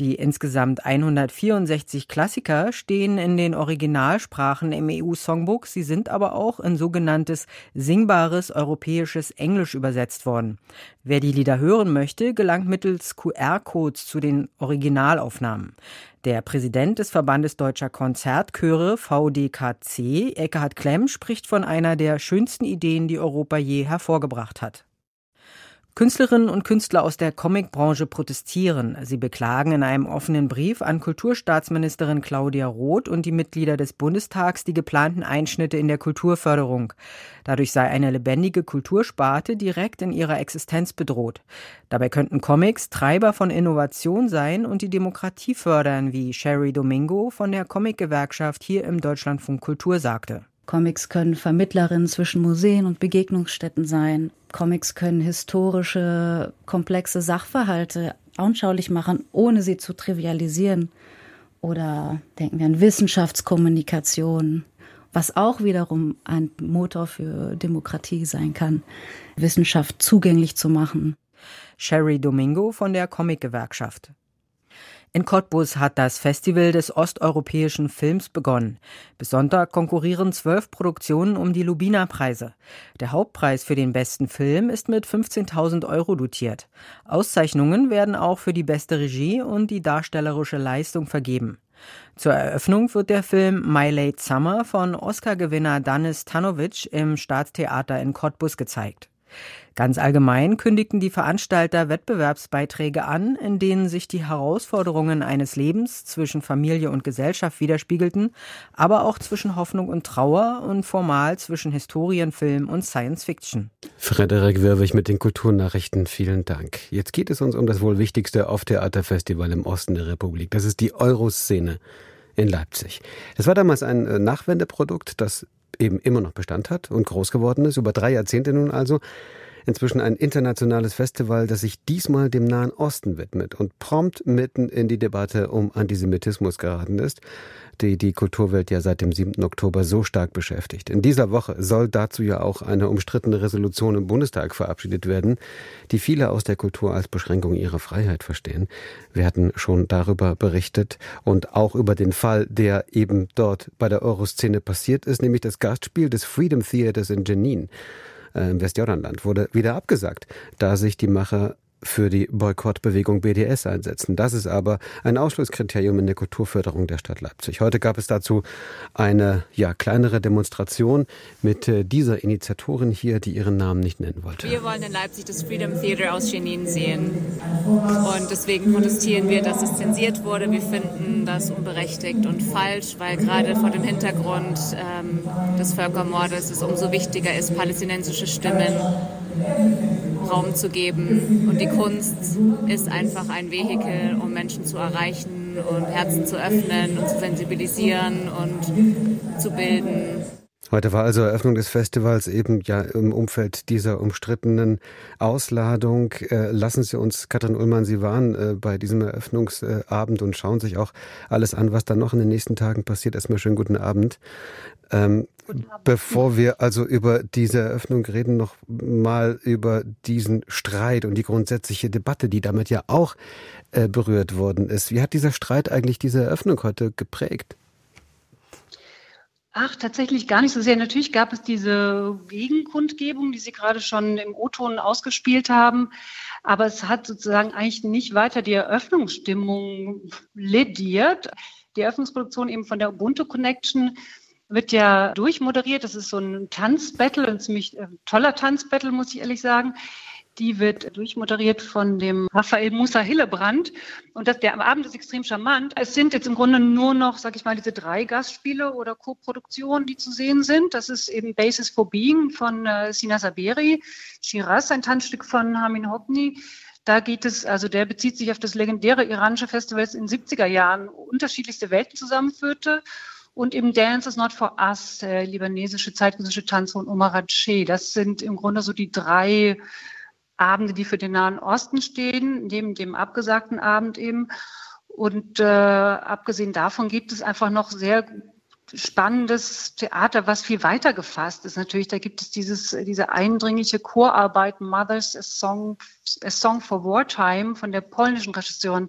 Die insgesamt hundertvierundsechzig Klassiker stehen in den Originalsprachen im E U-Songbook, sie sind aber auch in sogenanntes singbares europäisches Englisch übersetzt worden. Wer die Lieder hören möchte, gelangt mittels Q R-Codes zu den Originalaufnahmen. Der Präsident des Verbandes Deutscher Konzertchöre V D K C, Ekkehard Klemm, spricht von einer der schönsten Ideen, die Europa je hervorgebracht hat. Künstlerinnen und Künstler aus der Comicbranche protestieren. Sie beklagen in einem offenen Brief an Kulturstaatsministerin Claudia Roth und die Mitglieder des Bundestags die geplanten Einschnitte in der Kulturförderung. Dadurch sei eine lebendige Kultursparte direkt in ihrer Existenz bedroht. Dabei könnten Comics Treiber von Innovation sein und die Demokratie fördern, wie Sherry Domingo von der Comicgewerkschaft hier im Deutschlandfunk Kultur sagte. Comics können Vermittlerinnen zwischen Museen und Begegnungsstätten sein. Comics können historische, komplexe Sachverhalte anschaulich machen, ohne sie zu trivialisieren. Oder denken wir an Wissenschaftskommunikation, was auch wiederum ein Motor für Demokratie sein kann, Wissenschaft zugänglich zu machen. Sherry Domingo von der Comicgewerkschaft. In Cottbus hat das Festival des osteuropäischen Films begonnen. Bis Sonntag konkurrieren zwölf Produktionen um die Lubina-Preise. Der Hauptpreis für den besten Film ist mit fünfzehntausend Euro dotiert. Auszeichnungen werden auch für die beste Regie und die darstellerische Leistung vergeben. Zur Eröffnung wird der Film My Late Summer von Oscar-Gewinner Danis Tanovic im Staatstheater in Cottbus gezeigt. Ganz allgemein kündigten die Veranstalter Wettbewerbsbeiträge an, in denen sich die Herausforderungen eines Lebens zwischen Familie und Gesellschaft widerspiegelten, aber auch zwischen Hoffnung und Trauer und formal zwischen Historienfilm und Science Fiction. Frederik Wirwig mit den Kulturnachrichten, vielen Dank. Jetzt geht es uns um das wohl wichtigste Off-Theater-Festival im Osten der Republik. Das ist die Euroszene in Leipzig. Das war damals ein Nachwendeprodukt, das eben immer noch Bestand hat und groß geworden ist, über drei Jahrzehnte nun also. Inzwischen ein internationales Festival, das sich diesmal dem Nahen Osten widmet und prompt mitten in die Debatte um Antisemitismus geraten ist, die die Kulturwelt ja seit dem siebten Oktober so stark beschäftigt. In dieser Woche soll dazu ja auch eine umstrittene Resolution im Bundestag verabschiedet werden, die viele aus der Kultur als Beschränkung ihrer Freiheit verstehen. Wir hatten schon darüber berichtet und auch über den Fall, der eben dort bei der Euroszene passiert ist, nämlich das Gastspiel des Freedom Theaters in Jenin im Westjordanland wurde wieder abgesagt, da sich die Macher für die Boykottbewegung B D S einsetzen. Das ist aber ein Ausschlusskriterium in der Kulturförderung der Stadt Leipzig. Heute gab es dazu eine ja kleinere Demonstration mit dieser Initiatorin hier, die ihren Namen nicht nennen wollte. Wir wollen in Leipzig das Freedom Theater aus Jenin sehen und deswegen protestieren wir, dass es zensiert wurde. Wir finden das unberechtigt und falsch, weil gerade vor dem Hintergrund ähm, des Völkermordes es umso wichtiger ist, palästinensische Stimmen Raum zu geben. Und die Kunst ist einfach ein Vehikel, um Menschen zu erreichen und Herzen zu öffnen und zu sensibilisieren und zu bilden. Heute war also Eröffnung des Festivals eben ja im Umfeld dieser umstrittenen Ausladung. Äh, lassen Sie uns, Katrin Ullmann, Sie waren äh, bei diesem Eröffnungsabend und schauen sich auch alles an, was dann noch in den nächsten Tagen passiert. Erstmal schönen guten Abend. Ähm, guten Abend. Bevor wir also über diese Eröffnung reden, noch mal über diesen Streit und die grundsätzliche Debatte, die damit ja auch äh, berührt worden ist. Wie hat dieser Streit eigentlich diese Eröffnung heute geprägt? Ach, tatsächlich gar nicht so sehr. Natürlich gab es diese Gegenkundgebung, die Sie gerade schon im O-Ton ausgespielt haben. Aber es hat sozusagen eigentlich nicht weiter die Eröffnungsstimmung lediert. Die Eröffnungsproduktion eben von der Ubuntu Connection wird ja durchmoderiert. Das ist so ein Tanzbattle, ein ziemlich äh, toller Tanzbattle, muss ich ehrlich sagen. Die wird durchmoderiert von dem Raphael Musa Hillebrand. Und das, der am Abend ist extrem charmant. Es sind jetzt im Grunde nur noch, sag ich mal, diese drei Gastspiele oder Co-Produktionen, die zu sehen sind. Das ist eben Basis for Being von äh, Sina Saberi, Shiraz, ein Tanzstück von Hamin Hopni. Da geht es, also der bezieht sich auf das legendäre iranische Festival, das in den siebziger Jahren unterschiedlichste Welten zusammenführte. Und eben Dance is Not for Us, der libanesische zeitgenössische Tanz von Omar Radche. Das sind im Grunde so die drei Abende, die für den Nahen Osten stehen, neben dem abgesagten Abend eben. Und äh, abgesehen davon gibt es einfach noch sehr spannendes Theater, was viel weiter gefasst ist. Natürlich, da gibt es dieses, diese eindringliche Chorarbeit Mothers, a Song, a Song for Wartime von der polnischen Regisseurin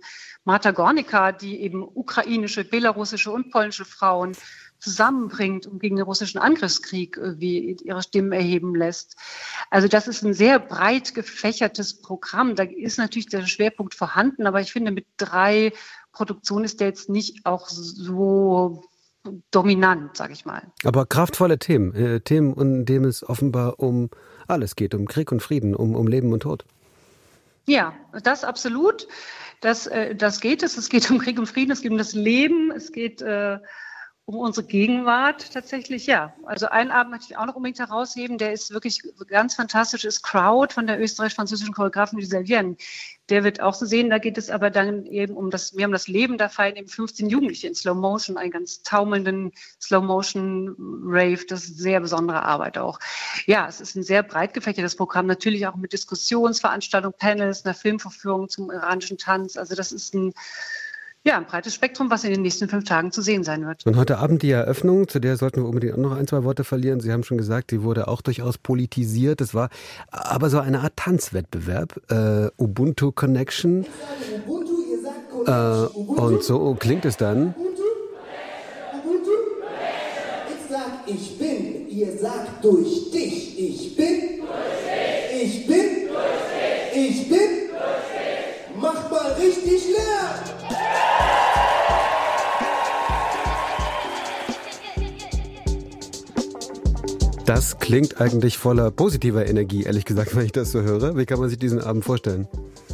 Marta Gornica, die eben ukrainische, belarussische und polnische Frauen zusammenbringt und gegen den russischen Angriffskrieg irgendwie ihre Stimmen erheben lässt. Also das ist ein sehr breit gefächertes Programm. Da ist natürlich der Schwerpunkt vorhanden, aber ich finde, mit drei Produktionen ist der jetzt nicht auch so dominant, sage ich mal. Aber kraftvolle Themen, äh, Themen, in denen es offenbar um alles geht, um Krieg und Frieden, um, um Leben und Tod. Ja, das absolut. Das, äh, das geht es. Es geht um Krieg und Frieden, es geht um das Leben, es geht äh, um unsere Gegenwart tatsächlich, ja. Also einen Abend möchte ich auch noch unbedingt herausheben, der ist wirklich ganz fantastisch, ist Crowd von der österreichisch-französischen Choreografin Gisèle Vienne. Der wird auch so sehen, da geht es aber dann eben um das, mehr um das Leben, da feiern eben fünfzehn Jugendliche in Slow Motion, einen ganz taumelnden Slow Motion Rave, das ist sehr besondere Arbeit auch. Ja, es ist ein sehr breit gefächertes Programm, natürlich auch mit Diskussionsveranstaltungen, Panels, einer Filmvorführung zum iranischen Tanz, also das ist ein Ja, ein breites Spektrum, was in den nächsten fünf Tagen zu sehen sein wird. Und heute Abend die Eröffnung, zu der sollten wir unbedingt auch noch ein, zwei Worte verlieren. Sie haben schon gesagt, die wurde auch durchaus politisiert. Es war aber so eine Art Tanzwettbewerb, äh, Ubuntu Connection. Äh, und so klingt es dann. Ich sag, ich bin, ihr sagt durch dich, ich bin, ich bin, ich bin, macht mal richtig Lärm! Das klingt eigentlich voller positiver Energie, ehrlich gesagt, wenn ich das so höre. Wie kann man sich diesen Abend vorstellen?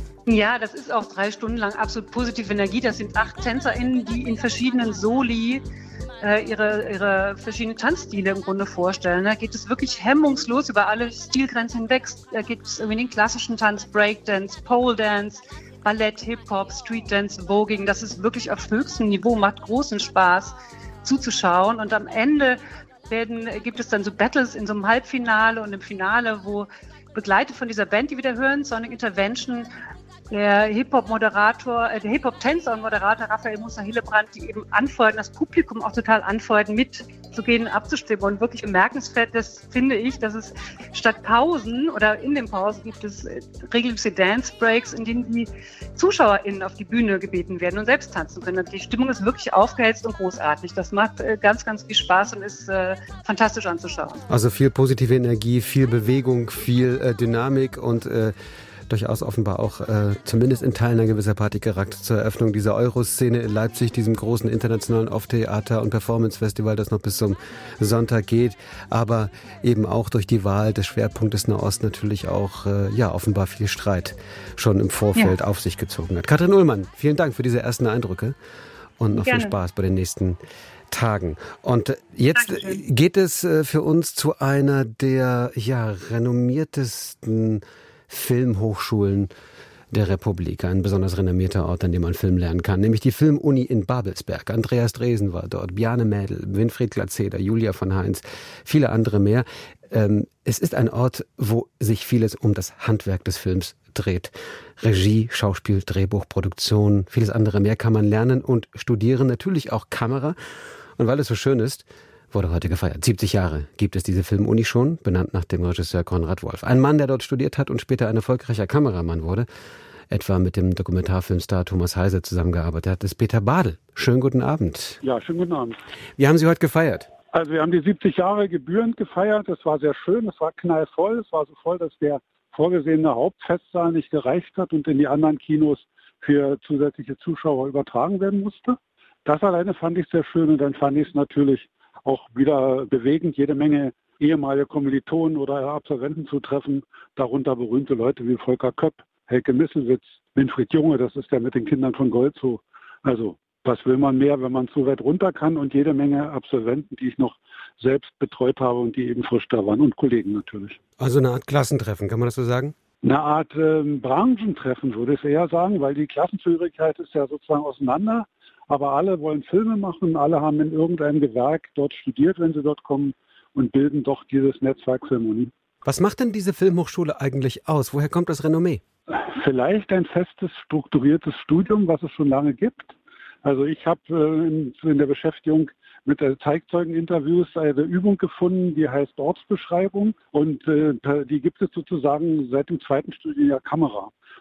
Ja, das ist auch drei Stunden lang absolut positive Energie. Das sind acht TänzerInnen, die in verschiedenen Soli äh, ihre, ihre verschiedenen Tanzstile im Grunde vorstellen. Da geht es wirklich hemmungslos über alle Stilgrenzen hinweg. Da gibt es irgendwie den klassischen Tanz, Breakdance, Pole Dance, Ballett, Hip-Hop, Streetdance, Voging. Das ist wirklich auf höchstem Niveau, macht großen Spaß zuzuschauen. Und am Ende werden, gibt es dann so Battles in so einem Halbfinale und im Finale, wo begleitet von dieser Band, die wir wieder hören, Sonic Intervention, der Hip-Hop-Moderator, äh, der Hip-Hop-Tänzer und Moderator Raphael Musa Hillebrand, die eben anfeuern, das Publikum auch total anfeuern, mitzugehen, abzustimmen. Und wirklich bemerkenswert, das finde ich, dass es statt Pausen oder in den Pausen gibt es äh, regelmäßige Dance-Breaks, in denen die ZuschauerInnen auf die Bühne gebeten werden und selbst tanzen können. Und die Stimmung ist wirklich aufgehetzt und großartig. Das macht äh, ganz, ganz viel Spaß und ist äh, fantastisch anzuschauen. Also viel positive Energie, viel Bewegung, viel äh, Dynamik und äh, durchaus offenbar auch äh, zumindest in Teilen ein gewisser Partycharakter zur Eröffnung dieser Euro-Szene in Leipzig, diesem großen internationalen Off-Theater- und Performance-Festival, das noch bis zum Sonntag geht, aber eben auch durch die Wahl des Schwerpunktes Nahost natürlich auch äh, ja offenbar viel Streit schon im Vorfeld ja. auf sich gezogen hat. Katrin Ullmann, vielen Dank für diese ersten Eindrücke und noch Gerne. Viel Spaß bei den nächsten Tagen. Und jetzt Dankeschön. Geht es äh, für uns zu einer der ja renommiertesten Filmhochschulen der Republik, ein besonders renommierter Ort, an dem man Film lernen kann, nämlich die Filmuni in Babelsberg. Andreas Dresen war dort, Bjarne Mädel, Winfried Glatzeder, Julia von Heinz, viele andere mehr. Ähm, es ist ein Ort, wo sich vieles um das Handwerk des Films dreht. Regie, Schauspiel, Drehbuch, Produktion, vieles andere mehr kann man lernen und studieren, natürlich auch Kamera. Und weil es so schön ist, wurde heute gefeiert. siebzig Jahre gibt es diese Filmuni schon, benannt nach dem Regisseur Konrad Wolf. Ein Mann, der dort studiert hat und später ein erfolgreicher Kameramann wurde, etwa mit dem Dokumentarfilmstar Thomas Heise zusammengearbeitet hat, ist Peter Badel. Schönen guten Abend. Ja, schönen guten Abend. Wie haben Sie heute gefeiert? Also wir haben die siebzig Jahre gebührend gefeiert. Das war sehr schön, es war knallvoll. Es war so voll, dass der vorgesehene Hauptfestsaal nicht gereicht hat und in die anderen Kinos für zusätzliche Zuschauer übertragen werden musste. Das alleine fand ich sehr schön und dann fand ich es natürlich auch wieder bewegend, jede Menge ehemalige Kommilitonen oder Absolventen zu treffen, darunter berühmte Leute wie Volker Köpp, Helke Misselwitz, Winfried Junge, das ist der mit den Kindern von Golzow. Also was will man mehr, wenn man so weit runter kann, und jede Menge Absolventen, die ich noch selbst betreut habe und die eben frisch da waren und Kollegen natürlich. Also eine Art Klassentreffen, kann man das so sagen? Eine Art äh, Branchentreffen würde ich eher sagen, weil die Klassenzugehörigkeit ist ja sozusagen auseinander. Aber alle wollen Filme machen, alle haben in irgendeinem Gewerk dort studiert, wenn sie dort kommen, und bilden doch dieses Netzwerk Filmuni. Was macht denn diese Filmhochschule eigentlich aus? Woher kommt das Renommee? Vielleicht ein festes, strukturiertes Studium, was es schon lange gibt. Also ich habe äh, in, in der Beschäftigung mit der Zeitzeugeninterviews eine Übung gefunden, die heißt Ortsbeschreibung, und äh, die gibt es sozusagen seit dem zweiten Studienjahr Kamera.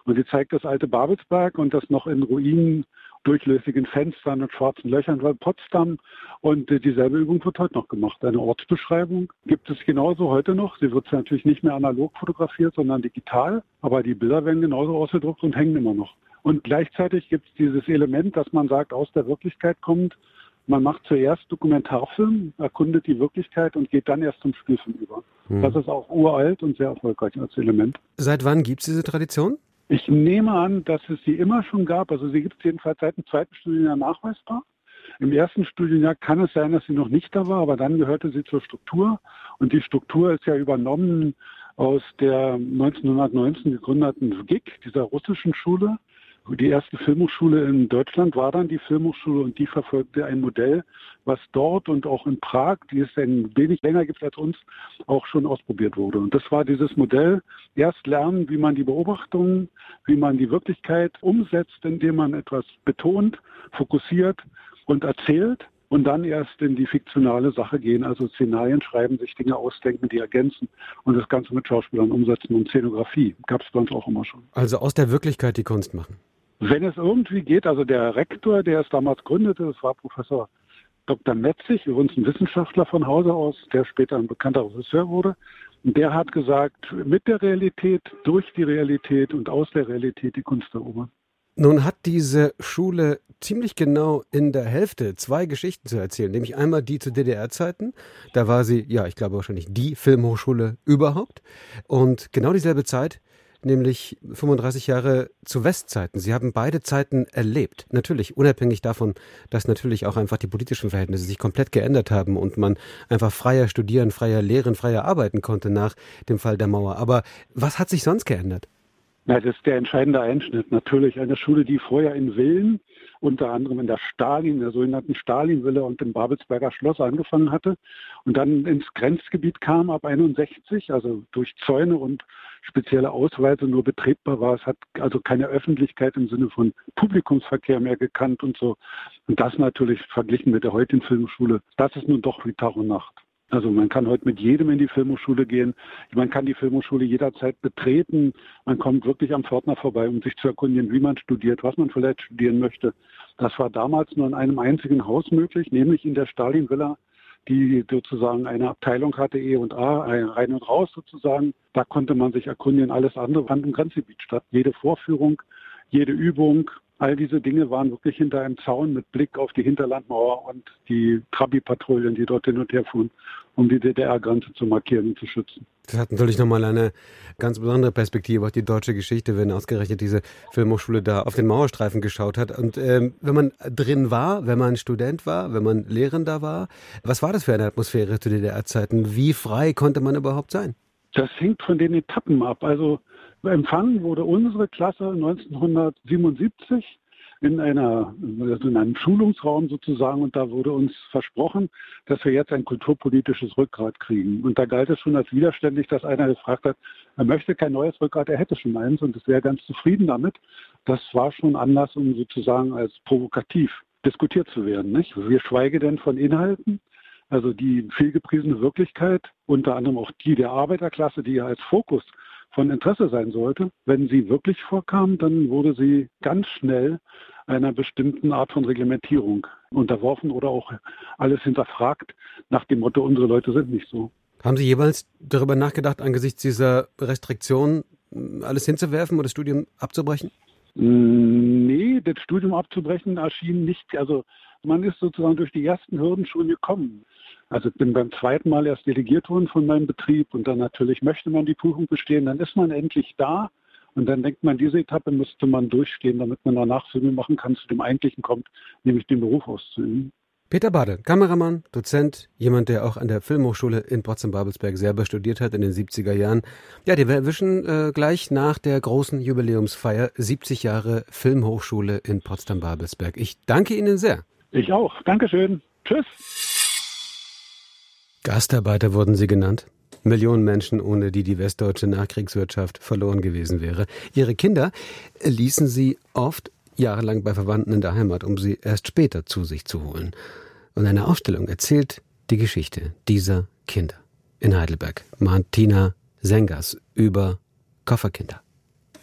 Und die zeigt das alte Babelsberg und das noch in Ruinen, durchlässigen Fenstern und schwarzen Löchern war Potsdam. Und äh, dieselbe Übung wird heute noch gemacht. Eine Ortsbeschreibung gibt es genauso heute noch. Sie wird natürlich nicht mehr analog fotografiert, sondern digital. Aber die Bilder werden genauso ausgedruckt und hängen immer noch. Und gleichzeitig gibt es dieses Element, dass man sagt, aus der Wirklichkeit kommt. Man macht zuerst Dokumentarfilm, erkundet die Wirklichkeit und geht dann erst zum Spielfilm über. Hm. Das ist auch uralt und sehr erfolgreich als Element. Seit wann gibt es diese Tradition? Ich nehme an, dass es sie immer schon gab. Also sie gibt es jedenfalls seit dem zweiten Studienjahr nachweisbar. Im ersten Studienjahr kann es sein, dass sie noch nicht da war, aber dann gehörte sie zur Struktur. Und die Struktur ist ja übernommen aus der neunzehnhundertneunzehn gegründeten W G I K, dieser russischen Schule. Die erste Filmhochschule in Deutschland war dann die Filmhochschule und die verfolgte ein Modell, was dort und auch in Prag, die es ein wenig länger gibt als uns, auch schon ausprobiert wurde. Und das war dieses Modell, erst lernen, wie man die Beobachtungen, wie man die Wirklichkeit umsetzt, indem man etwas betont, fokussiert und erzählt und dann erst in die fiktionale Sache gehen, also Szenarien schreiben, sich Dinge ausdenken, die ergänzen und das Ganze mit Schauspielern umsetzen und Szenografie. Gab es bei uns auch immer schon. Also aus der Wirklichkeit die Kunst machen. Wenn es irgendwie geht, also der Rektor, der es damals gründete, das war Professor Doktor Metzig, übrigens ein Wissenschaftler von Hause aus, der später ein bekannter Regisseur wurde. Und der hat gesagt, mit der Realität, durch die Realität und aus der Realität die Kunst erobern. Nun hat diese Schule ziemlich genau in der Hälfte zwei Geschichten zu erzählen, nämlich einmal die zu D D R-Zeiten. Da war sie, ja, ich glaube wahrscheinlich die Filmhochschule überhaupt. Und genau dieselbe Zeit, nämlich fünfunddreißig Jahre zu Westzeiten. Sie haben beide Zeiten erlebt. Natürlich, unabhängig davon, dass natürlich auch einfach die politischen Verhältnisse sich komplett geändert haben und man einfach freier studieren, freier lehren, freier arbeiten konnte nach dem Fall der Mauer. Aber was hat sich sonst geändert? Ja, das ist der entscheidende Einschnitt. Natürlich eine Schule, die vorher in Villen, unter anderem in der Stalin, der sogenannten Stalinvilla und im Babelsberger Schloss angefangen hatte und dann ins Grenzgebiet kam ab einundsechzig, also durch Zäune und spezielle Ausweise nur betretbar war. Es hat also keine Öffentlichkeit im Sinne von Publikumsverkehr mehr gekannt und so. Und das natürlich verglichen mit der heutigen Filmschule, das ist nun doch wie Tag und Nacht. Also man kann heute mit jedem in die Filmhochschule gehen. Man kann die Filmhochschule jederzeit betreten. Man kommt wirklich am Pförtner vorbei, um sich zu erkundigen, wie man studiert, was man vielleicht studieren möchte. Das war damals nur in einem einzigen Haus möglich, nämlich in der Stalinvilla, die sozusagen eine Abteilung hatte, E und A, rein und raus sozusagen. Da konnte man sich erkundigen. Alles andere fand im Grenzgebiet statt. Jede Vorführung, jede Übung, all diese Dinge waren wirklich hinter einem Zaun mit Blick auf die Hinterlandmauer und die Trabi-Patrouillen, die dort hin und her fuhren, um die D D R-Grenze zu markieren und zu schützen. Das hat natürlich nochmal eine ganz besondere Perspektive auf die deutsche Geschichte, wenn ausgerechnet diese Filmhochschule da auf den Mauerstreifen geschaut hat. Und ähm, wenn man drin war, wenn man Student war, wenn man Lehrender war, was war das für eine Atmosphäre zu D D R-Zeiten? Wie frei konnte man überhaupt sein? Das hängt von den Etappen ab. Also empfangen wurde unsere Klasse neunzehnhundertsiebenundsiebzig in einer, also in einem Schulungsraum sozusagen, und da wurde uns versprochen, dass wir jetzt ein kulturpolitisches Rückgrat kriegen. Und da galt es schon als widerständig, dass einer gefragt hat, er möchte kein neues Rückgrat, er hätte schon eins und es wäre ganz zufrieden damit. Das war schon Anlass, um sozusagen als provokativ diskutiert zu werden, nicht? Wir schweige denn von Inhalten, also die vielgepriesene Wirklichkeit, unter anderem auch die der Arbeiterklasse, die ja als Fokus von Interesse sein sollte. Wenn sie wirklich vorkam, dann wurde sie ganz schnell einer bestimmten Art von Reglementierung unterworfen oder auch alles hinterfragt nach dem Motto, unsere Leute sind nicht so. Haben Sie jeweils darüber nachgedacht, angesichts dieser Restriktionen alles hinzuwerfen oder das Studium abzubrechen? Nee, das Studium abzubrechen erschien nicht, also man ist sozusagen durch die ersten Hürden schon gekommen. Also ich bin beim zweiten Mal erst delegiert worden von meinem Betrieb und dann natürlich möchte man die Prüfung bestehen, dann ist man endlich da und dann denkt man, diese Etappe müsste man durchstehen, damit man danach Filme machen kann, zu dem Eigentlichen kommt, nämlich den Beruf auszuüben. Peter Bade, Kameramann, Dozent, jemand, der auch an der Filmhochschule in Potsdam-Babelsberg selber studiert hat in den siebziger Jahren. Ja, die wir erwischen äh, gleich nach der großen Jubiläumsfeier siebzig Jahre Filmhochschule in Potsdam-Babelsberg. Ich danke Ihnen sehr. Ich auch. Dankeschön. Tschüss. Gastarbeiter wurden sie genannt. Millionen Menschen, ohne die die westdeutsche Nachkriegswirtschaft verloren gewesen wäre. Ihre Kinder ließen sie oft jahrelang bei Verwandten in der Heimat, um sie erst später zu sich zu holen. Und eine Ausstellung erzählt die Geschichte dieser Kinder. In Heidelberg, Martina Sengers über Kofferkinder.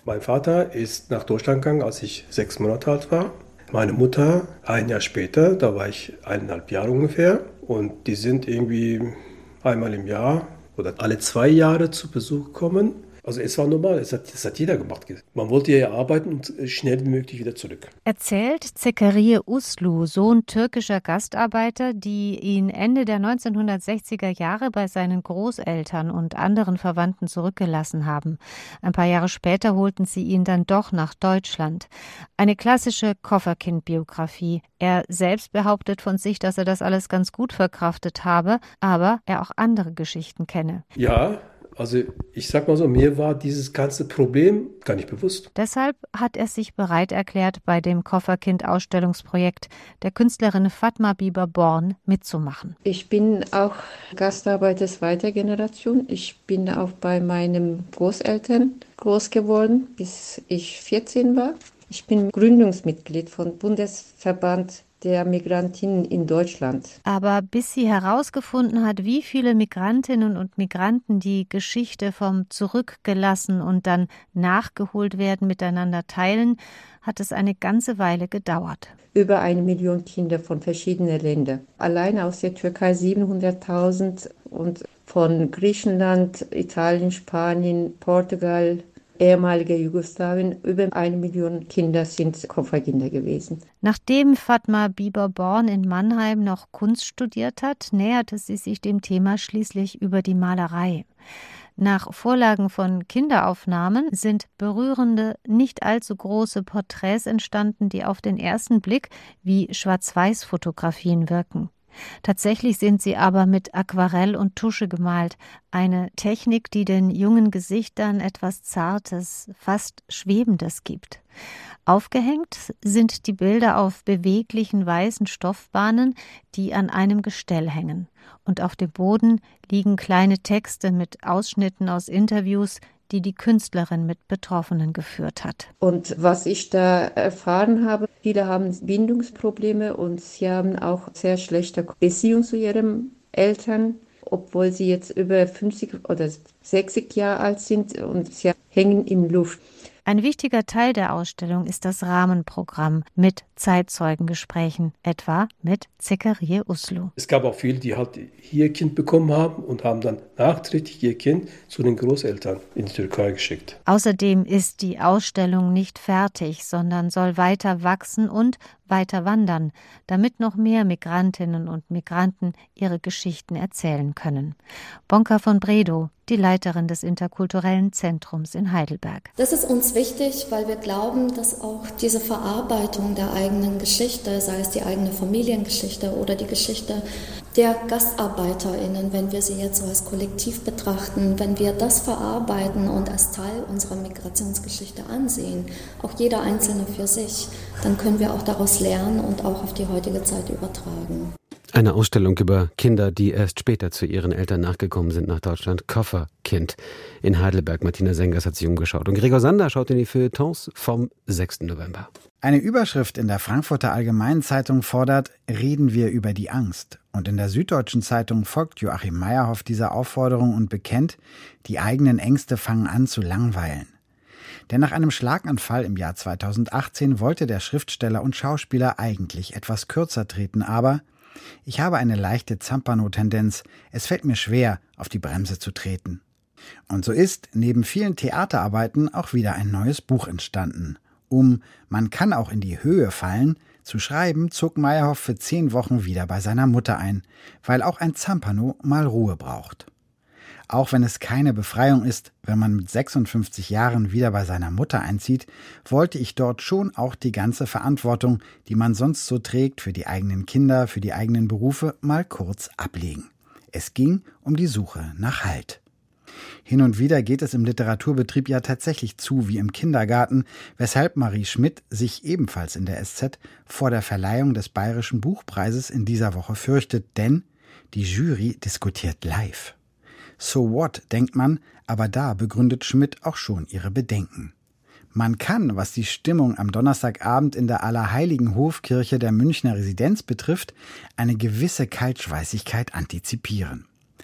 Mein Vater ist nach Deutschland gegangen, als ich sechs Monate alt war. Meine Mutter ein Jahr später, da war ich eineinhalb Jahre ungefähr. Und die sind irgendwie einmal im Jahr oder alle zwei Jahre zu Besuch gekommen. Also es war normal, es hat, das hat jeder gemacht. Man wollte ja arbeiten und schnell wie möglich wieder zurück. Erzählt Zekeriye Uslu, Sohn türkischer Gastarbeiter, die ihn Ende der neunzehnhundertsechziger Jahre bei seinen Großeltern und anderen Verwandten zurückgelassen haben. Ein paar Jahre später holten sie ihn dann doch nach Deutschland. Eine klassische Kofferkind-Biografie. Er selbst behauptet von sich, dass er das alles ganz gut verkraftet habe, aber er auch andere Geschichten kenne. Ja. Also ich sag mal so, mir war dieses ganze Problem gar nicht bewusst. Deshalb hat er sich bereit erklärt, bei dem Kofferkind-Ausstellungsprojekt der Künstlerin Fatma Bieber-Born mitzumachen. Ich bin auch Gastarbeiter zweiter Generation. Ich bin auch bei meinen Großeltern groß geworden, bis ich vierzehn war. Ich bin Gründungsmitglied von Bundesverband der Migrantinnen in Deutschland. Aber bis sie herausgefunden hat, wie viele Migrantinnen und Migranten die Geschichte vom Zurückgelassen und dann nachgeholt werden miteinander teilen, hat es eine ganze Weile gedauert. Über eine Million Kinder von verschiedenen Ländern. Allein aus der Türkei siebenhunderttausend und von Griechenland, Italien, Spanien, Portugal, ehemalige Jugoslawien, über eine Million Kinder sind Kofferkinder gewesen. Nachdem Fatma Bieber-Born in Mannheim noch Kunst studiert hat, näherte sie sich dem Thema schließlich über die Malerei. Nach Vorlagen von Kinderaufnahmen sind berührende, nicht allzu große Porträts entstanden, die auf den ersten Blick wie Schwarz-Weiß-Fotografien wirken. Tatsächlich sind sie aber mit Aquarell und Tusche gemalt, eine Technik, die den jungen Gesichtern etwas Zartes, fast Schwebendes gibt. Aufgehängt sind die Bilder auf beweglichen weißen Stoffbahnen, die an einem Gestell hängen. Und auf dem Boden liegen kleine Texte mit Ausschnitten aus Interviews, die die Künstlerin mit Betroffenen geführt hat. Und was ich da erfahren habe, viele haben Bindungsprobleme und sie haben auch sehr schlechte Beziehung zu ihren Eltern, obwohl sie jetzt über fünfzig oder sechzig Jahre alt sind und sie hängen in Luft. Ein wichtiger Teil der Ausstellung ist das Rahmenprogramm mit Zeitzeugengesprächen, etwa mit Zekeriye Uslu. Es gab auch viele, die halt hier Kind bekommen haben und haben dann nachträglich ihr Kind zu den Großeltern in die Türkei geschickt. Außerdem ist die Ausstellung nicht fertig, sondern soll weiter wachsen und weiter wandern, damit noch mehr Migrantinnen und Migranten ihre Geschichten erzählen können. Bonka von Bredow, die Leiterin des Interkulturellen Zentrums in Heidelberg. Das ist uns wichtig, weil wir glauben, dass auch diese Verarbeitung der eigenen Geschichte, sei es die eigene Familiengeschichte oder die Geschichte der GastarbeiterInnen, wenn wir sie jetzt so als Kollektiv betrachten, wenn wir das verarbeiten und als Teil unserer Migrationsgeschichte ansehen, auch jeder Einzelne für sich, dann können wir auch daraus lernen und auch auf die heutige Zeit übertragen. Eine Ausstellung über Kinder, die erst später zu ihren Eltern nachgekommen sind nach Deutschland. Kofferkind in Heidelberg. Martina Sengers hat sich umgeschaut. Und Gregor Sander schaut in die Feuilletons vom sechsten November. Eine Überschrift in der Frankfurter Allgemeinen Zeitung fordert, reden wir über die Angst. Und in der Süddeutschen Zeitung folgt Joachim Meyerhoff dieser Aufforderung und bekennt, die eigenen Ängste fangen an zu langweilen. Denn nach einem Schlaganfall im Jahr zweitausendachtzehn wollte der Schriftsteller und Schauspieler eigentlich etwas kürzer treten, aber ich habe eine leichte Zampano-Tendenz. Es fällt mir schwer, auf die Bremse zu treten. Und so ist neben vielen Theaterarbeiten auch wieder ein neues Buch entstanden. Um Man kann auch in die Höhe fallen zu schreiben, zog Meyerhoff für zehn Wochen wieder bei seiner Mutter ein, weil auch ein Zampano mal Ruhe braucht. Auch wenn es keine Befreiung ist, wenn man mit sechsundfünfzig Jahren wieder bei seiner Mutter einzieht, wollte ich dort schon auch die ganze Verantwortung, die man sonst so trägt für die eigenen Kinder, für die eigenen Berufe, mal kurz ablegen. Es ging um die Suche nach Halt. Hin und wieder geht es im Literaturbetrieb ja tatsächlich zu wie im Kindergarten, weshalb Marie Schmidt sich ebenfalls in der S Z vor der Verleihung des Bayerischen Buchpreises in dieser Woche fürchtet, denn die Jury diskutiert live. So what, denkt man, aber da begründet Schmidt auch schon ihre Bedenken. Man kann, was die Stimmung am Donnerstagabend in der Allerheiligen Hofkirche der Münchner Residenz betrifft, eine gewisse Kaltschweißigkeit antizipieren.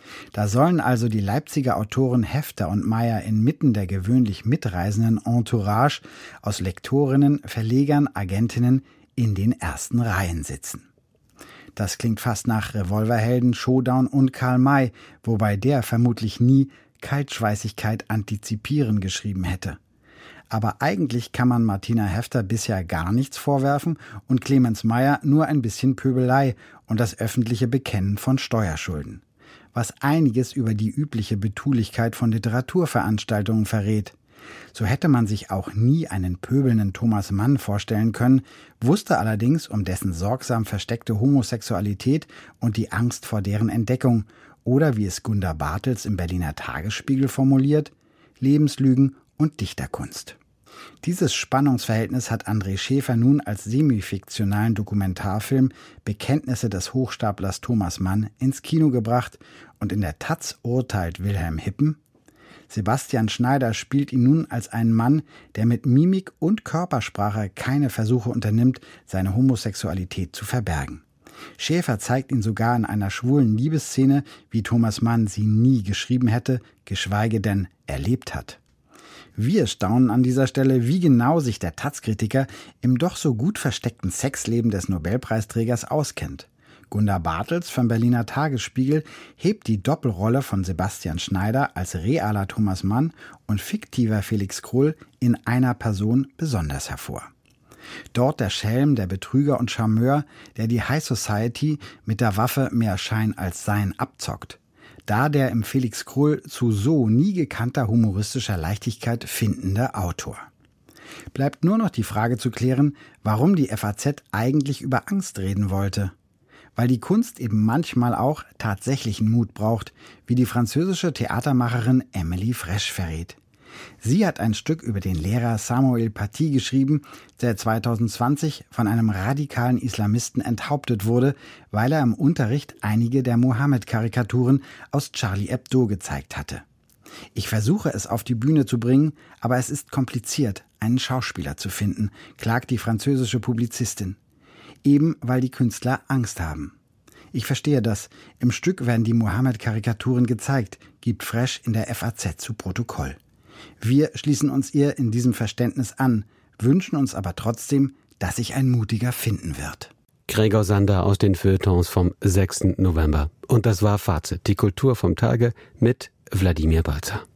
Da sollen also die Leipziger Autoren Häfter und Meyer inmitten der gewöhnlich mitreisenden Entourage aus Lektorinnen, Verlegern, Agentinnen in den ersten Reihen sitzen. Das klingt fast nach Revolverhelden, Showdown und Karl May, wobei der vermutlich nie Kaltschweißigkeit antizipieren geschrieben hätte. Aber eigentlich kann man Martina Häfter bisher gar nichts vorwerfen und Clemens Meyer nur ein bisschen Pöbelei und das öffentliche Bekennen von Steuerschulden. Was einiges über die übliche Betulichkeit von Literaturveranstaltungen verrät. So hätte man sich auch nie einen pöbelnden Thomas Mann vorstellen können, wusste allerdings um dessen sorgsam versteckte Homosexualität und die Angst vor deren Entdeckung oder, wie es Gunda Bartels im Berliner Tagesspiegel formuliert, Lebenslügen und Dichterkunst. Dieses Spannungsverhältnis hat André Schäfer nun als semifiktionalen Dokumentarfilm Bekenntnisse des Hochstaplers Thomas Mann ins Kino gebracht und in der Taz urteilt Wilhelm Hippen: Sebastian Schneider spielt ihn nun als einen Mann, der mit Mimik und Körpersprache keine Versuche unternimmt, seine Homosexualität zu verbergen. Schäfer zeigt ihn sogar in einer schwulen Liebesszene, wie Thomas Mann sie nie geschrieben hätte, geschweige denn erlebt hat. Wir staunen an dieser Stelle, wie genau sich der Taz-Kritiker im doch so gut versteckten Sexleben des Nobelpreisträgers auskennt. Gunda Bartels vom Berliner Tagesspiegel hebt die Doppelrolle von Sebastian Schneider als realer Thomas Mann und fiktiver Felix Krull in einer Person besonders hervor. Dort der Schelm, der Betrüger und Charmeur, der die High Society mit der Waffe mehr Schein als Sein abzockt. Da der im Felix Krull zu so nie gekannter humoristischer Leichtigkeit findende Autor. Bleibt nur noch die Frage zu klären, warum die F A Z eigentlich über Angst reden wollte. Weil die Kunst eben manchmal auch tatsächlichen Mut braucht, wie die französische Theatermacherin Emily Fresh verrät. Sie hat ein Stück über den Lehrer Samuel Paty geschrieben, der zwanzig zwanzig von einem radikalen Islamisten enthauptet wurde, weil er im Unterricht einige der Mohammed-Karikaturen aus Charlie Hebdo gezeigt hatte. Ich versuche es auf die Bühne zu bringen, aber es ist kompliziert, einen Schauspieler zu finden, klagt die französische Publizistin. Eben weil die Künstler Angst haben. Ich verstehe das. Im Stück werden die Mohammed-Karikaturen gezeigt, gibt Fresh in der F A Z zu Protokoll. Wir schließen uns ihr in diesem Verständnis an, wünschen uns aber trotzdem, dass sich ein Mutiger finden wird. Gregor Sander aus den Feuilletons vom sechsten November. Und das war Fazit, die Kultur vom Tage mit Wladimir Balzer.